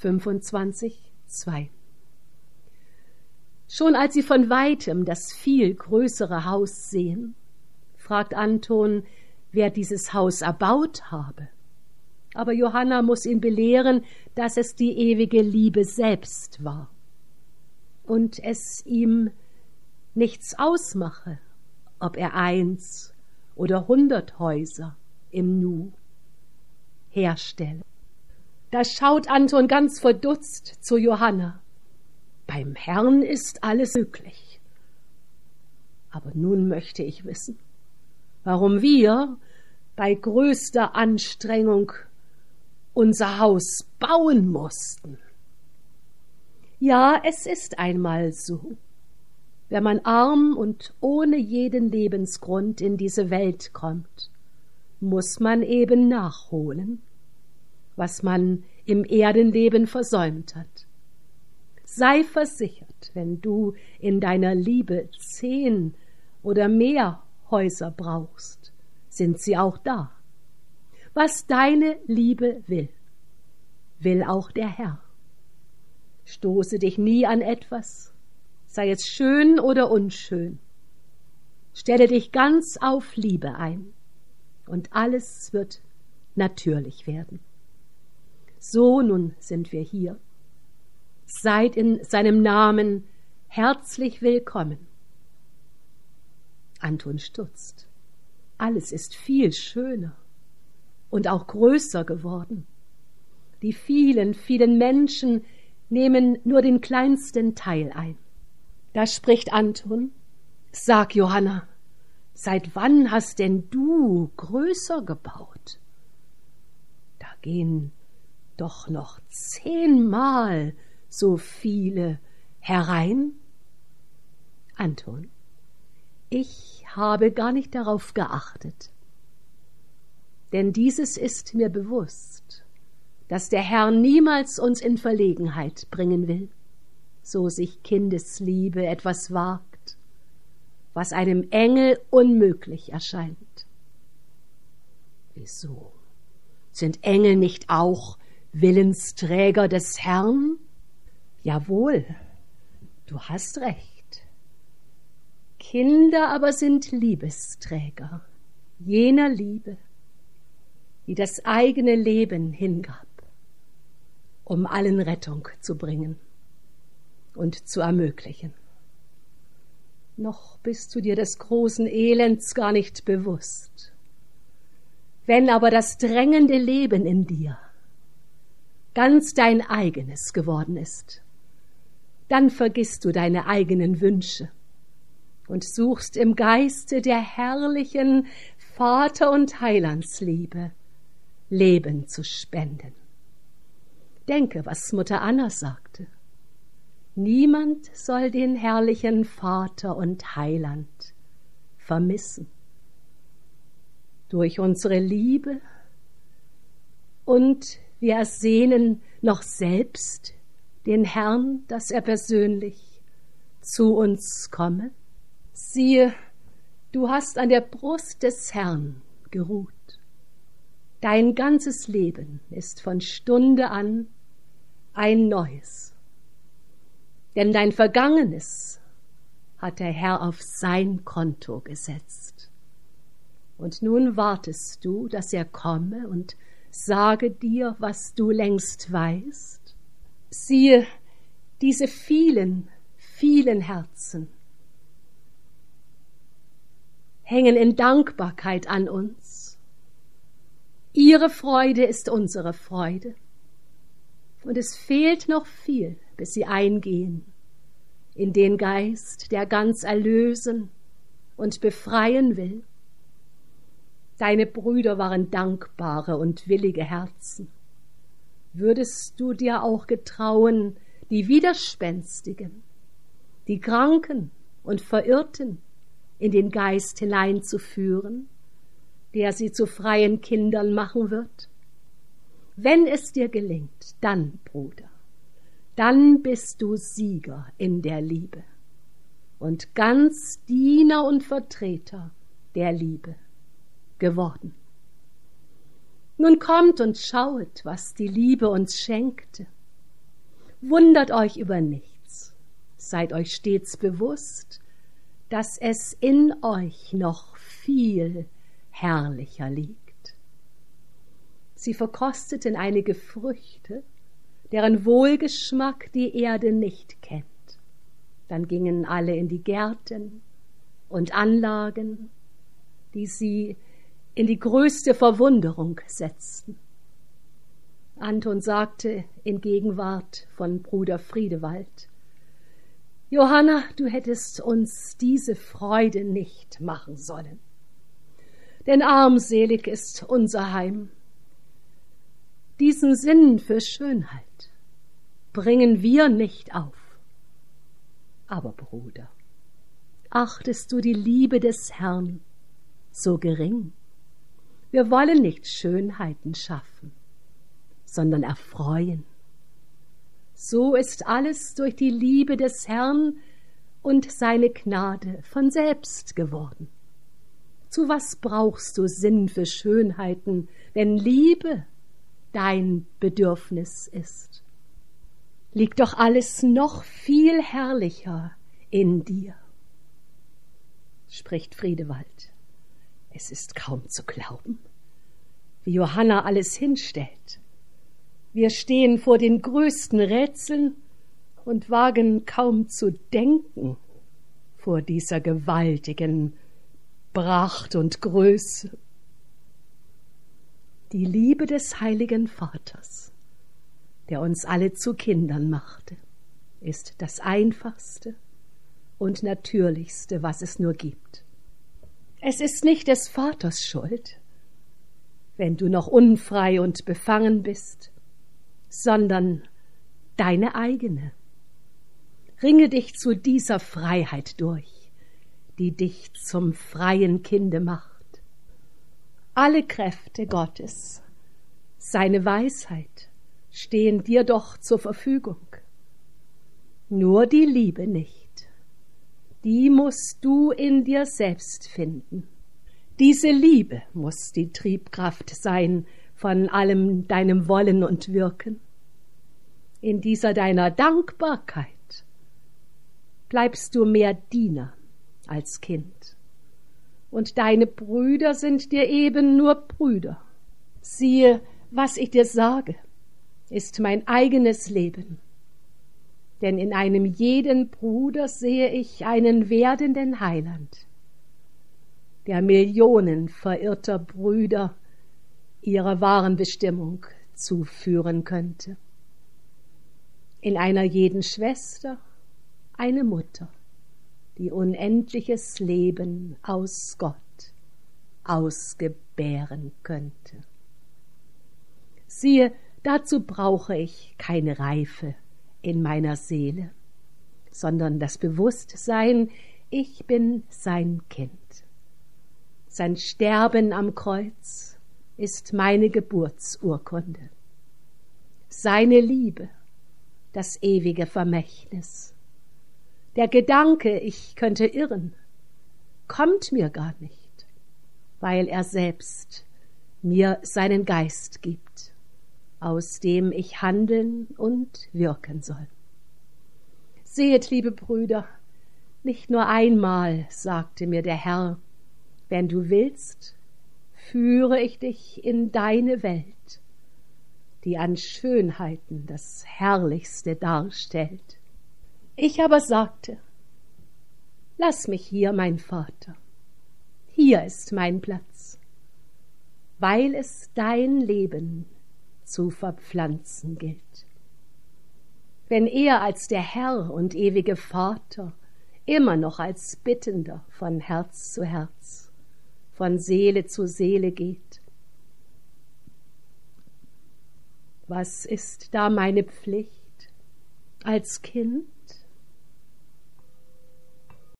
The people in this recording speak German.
25,2. Schon als sie von weitem das viel größere Haus sehen, fragt Anton, wer dieses Haus erbaut habe. Aber Johanna muss ihn belehren, dass es die ewige Liebe selbst war und es ihm nichts ausmache, ob er 1 oder 100 Häuser im Nu herstelle. Da schaut Anton ganz verdutzt zu Johanna. Beim Herrn ist alles möglich. Aber nun möchte ich wissen, warum wir bei größter Anstrengung unser Haus bauen mussten. Ja, es ist einmal so. Wenn man arm und ohne jeden Lebensgrund in diese Welt kommt, muss man eben nachholen, was man im Erdenleben versäumt hat. Sei versichert, wenn du in deiner Liebe 10 oder mehr Häuser brauchst, sind sie auch da. Was deine Liebe will, will auch der Herr. Stoße dich nie an etwas, sei es schön oder unschön. Stelle dich ganz auf Liebe ein und alles wird natürlich werden. So nun sind wir hier. Seid in seinem Namen herzlich willkommen. Anton stutzt. Alles ist viel schöner und auch größer geworden. Die vielen, vielen Menschen nehmen nur den kleinsten Teil ein. Da spricht Anton: Sag, Johanna, seit wann hast denn du größer gebaut? Da gehen doch noch 10-mal so viele herein. Anton: Ich habe gar nicht darauf geachtet. Denn dieses ist mir bewusst, dass der Herr niemals uns in Verlegenheit bringen will, so sich Kindesliebe etwas wagt, was einem Engel unmöglich erscheint. Wieso? Sind Engel nicht auch Willensträger des Herrn? Jawohl, du hast recht. Kinder aber sind Liebesträger jener Liebe, die das eigene Leben hingab, um allen Rettung zu bringen und zu ermöglichen. Noch bist du dir des großen Elends gar nicht bewusst. Wenn aber das drängende Leben in dir ganz dein eigenes geworden ist, dann vergisst du deine eigenen Wünsche und suchst im Geiste der herrlichen Vater- und Heilandsliebe Leben zu spenden. Denke, was Mutter Anna sagte. Niemand soll den herrlichen Vater und Heiland vermissen. Durch unsere Liebe und wir ersehnen noch selbst den Herrn, dass er persönlich zu uns komme. Siehe, du hast an der Brust des Herrn geruht. Dein ganzes Leben ist von Stunde an ein neues. Denn dein Vergangenes hat der Herr auf sein Konto gesetzt. Und nun wartest du, dass er komme und sage dir, was du längst weißt. Siehe, diese vielen, vielen Herzen hängen in Dankbarkeit an uns. Ihre Freude ist unsere Freude. Und es fehlt noch viel, bis sie eingehen in den Geist, der ganz erlösen und befreien will. Deine Brüder waren dankbare und willige Herzen. Würdest du dir auch getrauen, die Widerspenstigen, die Kranken und Verirrten in den Geist hineinzuführen, der sie zu freien Kindern machen wird? Wenn es dir gelingt, dann, Bruder, dann bist du Sieger in der Liebe und ganz Diener und Vertreter der Liebe geworden. Nun kommt und schaut, was die Liebe uns schenkte. Wundert euch über nichts, seid euch stets bewusst, dass es in euch noch viel herrlicher liegt. Sie verkosteten einige Früchte, deren Wohlgeschmack die Erde nicht kennt. Dann gingen alle in die Gärten und Anlagen, die sie in die größte Verwunderung setzten. Anton sagte in Gegenwart von Bruder Friedewald: Johanna, du hättest uns diese Freude nicht machen sollen, denn armselig ist unser Heim. Diesen Sinn für Schönheit bringen wir nicht auf. Aber Bruder, achtest du die Liebe des Herrn so gering? Wir wollen nicht Schönheiten schaffen, sondern erfreuen. So ist alles durch die Liebe des Herrn und seine Gnade von selbst geworden. Zu was brauchst du Sinn für Schönheiten, wenn Liebe dein Bedürfnis ist? Liegt doch alles noch viel herrlicher in dir, spricht Friedewald. Es ist kaum zu glauben, wie Johanna alles hinstellt. Wir stehen vor den größten Rätseln und wagen kaum zu denken vor dieser gewaltigen Pracht und Größe. Die Liebe des heiligen Vaters, der uns alle zu Kindern machte, ist das Einfachste und Natürlichste, was es nur gibt. Es ist nicht des Vaters Schuld, wenn du noch unfrei und befangen bist, sondern deine eigene. Ringe dich zu dieser Freiheit durch, die dich zum freien Kinde macht. Alle Kräfte Gottes, seine Weisheit, stehen dir doch zur Verfügung. Nur die Liebe nicht. Die musst du in dir selbst finden. Diese Liebe muss die Triebkraft sein von allem deinem Wollen und Wirken. In dieser deiner Dankbarkeit bleibst du mehr Diener als Kind. Und deine Brüder sind dir eben nur Brüder. Siehe, was ich dir sage, ist mein eigenes Leben. Denn in einem jeden Bruder sehe ich einen werdenden Heiland, der Millionen verirrter Brüder ihrer wahren Bestimmung zuführen könnte. In einer jeden Schwester eine Mutter, die unendliches Leben aus Gott ausgebären könnte. Siehe, dazu brauche ich keine Reife in meiner Seele, sondern das Bewusstsein, ich bin sein Kind. Sein Sterben am Kreuz ist meine Geburtsurkunde. Seine Liebe, das ewige Vermächtnis. Der Gedanke, ich könnte irren, kommt mir gar nicht, weil er selbst mir seinen Geist gibt, aus dem ich handeln und wirken soll. Sehet, liebe Brüder, nicht nur einmal sagte mir der Herr, wenn du willst, führe ich dich in deine Welt, die an Schönheiten das Herrlichste darstellt. Ich aber sagte, lass mich hier, mein Vater, hier ist mein Platz, weil es dein Leben zu verpflanzen gilt. Wenn er als der Herr und ewige Vater immer noch als Bittender von Herz zu Herz, von Seele zu Seele geht, was ist da meine Pflicht als Kind?